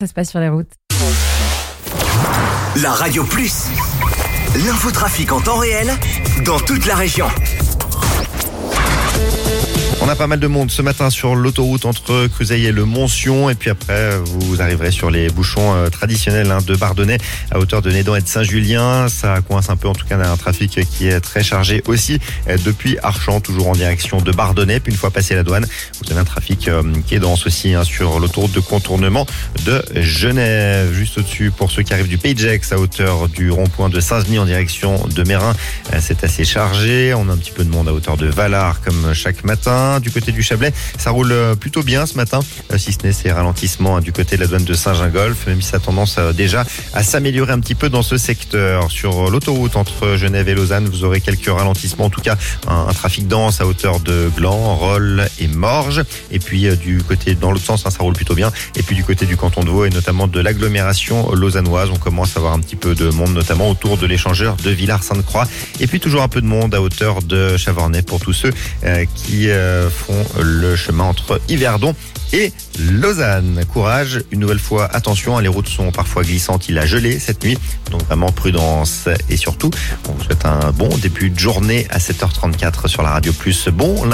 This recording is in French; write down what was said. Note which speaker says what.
Speaker 1: Ça se passe sur les routes.
Speaker 2: La Radio Plus, l'infotrafic en temps réel dans toute la région.
Speaker 3: On a pas mal de monde ce matin sur l'autoroute entre Cruseilles et le Montsion. Et puis après, vous arriverez sur les bouchons traditionnels de Bardonnay à hauteur de Nédan et de Saint-Julien. Ça coince un peu, en tout cas, un trafic qui est très chargé aussi depuis Archamps, toujours en direction de Bardonnay. Puis une fois passé la douane, vous avez un trafic qui est dense aussi sur l'autoroute de contournement de Genève. Juste au-dessus, pour ceux qui arrivent du Pays de Gex à hauteur du rond-point de Saint-Denis en direction de Meyrin, c'est assez chargé. On a un petit peu de monde à hauteur de Vallard comme chaque matin. Du côté du Chablais, ça roule plutôt bien ce matin, si ce n'est ces ralentissements du côté de la douane de Saint-Gingolph, même si ça a tendance déjà à s'améliorer un petit peu dans ce secteur. Sur l'autoroute entre Genève et Lausanne, vous aurez quelques ralentissements, en tout cas un trafic dense à hauteur de Gland, Rolle et Morges. Et puis du côté, dans l'autre sens, ça roule plutôt bien. Et puis du côté du canton de Vaud et notamment de l'agglomération lausannoise, on commence à avoir un petit peu de monde, notamment autour de l'échangeur de Villars-Sainte-Croix. Et puis toujours un peu de monde à hauteur de Chavornay pour tous ceux qui font le chemin entre Yverdon et Lausanne. Courage, une nouvelle fois, attention, les routes sont parfois glissantes, il a gelé cette nuit, donc vraiment prudence. Et surtout, on vous souhaite un bon début de journée à 7h34 sur la Radio Plus. Bon